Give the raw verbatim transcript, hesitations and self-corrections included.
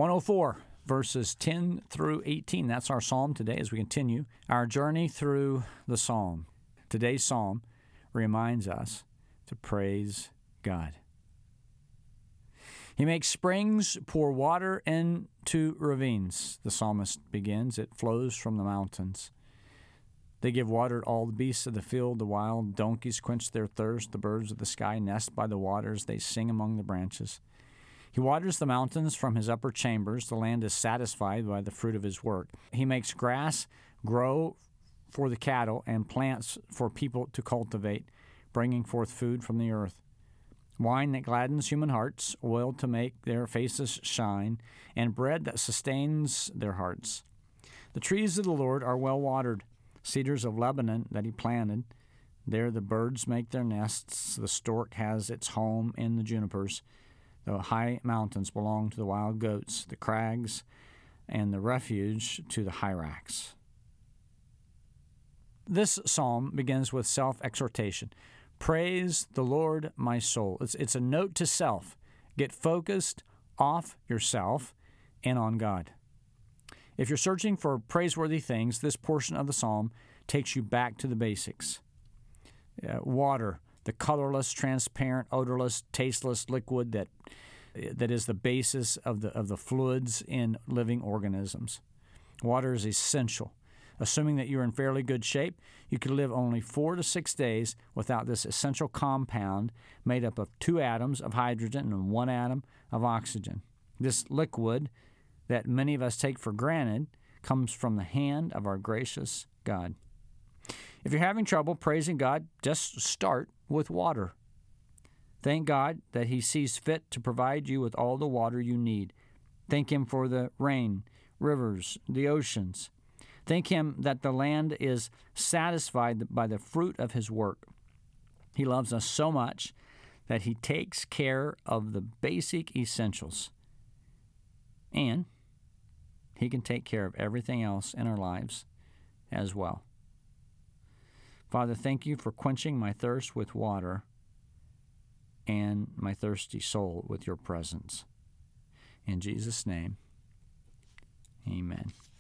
one oh four, verses ten through eighteen. That's our psalm today as we continue our journey through the psalm. Today's psalm reminds us to praise God. He makes springs pour water into ravines, the psalmist begins. It flows from the mountains. They give water to all the beasts of the field. The wild donkeys quench their thirst. The birds of the sky nest by the waters. They sing among the branches. He waters the mountains from his upper chambers. The land is satisfied by the fruit of his work. He makes grass grow for the cattle and plants for people to cultivate, bringing forth food from the earth. Wine that gladdens human hearts, oil to make their faces shine, and bread that sustains their hearts. The trees of the Lord are well watered, cedars of Lebanon that he planted. There the birds make their nests. The stork has its home in the junipers. The high mountains belong to the wild goats, the crags, and the refuge to the hyrax. This psalm begins with self-exhortation. Praise the Lord, my soul. It's, it's a note to self. Get focused off yourself and on God. If you're searching for praiseworthy things, this portion of the psalm takes you back to the basics. Uh, water, the colorless, transparent, odorless, tasteless liquid that that is the basis of the of the fluids in living organisms. Water is essential. Assuming that you're in fairly good shape, you could live only four to six days without this essential compound made up of two atoms of hydrogen and one atom of oxygen. This liquid that many of us take for granted comes from the hand of our gracious God. If you're having trouble praising God, just start with water. Thank God that He sees fit to provide you with all the water you need. Thank Him for the rain, rivers, the oceans. Thank Him that the land is satisfied by the fruit of His work. He loves us so much that He takes care of the basic essentials. And He can take care of everything else in our lives as well. Father, thank You for quenching my thirst with water and my thirsty soul with Your presence. In Jesus' name, amen.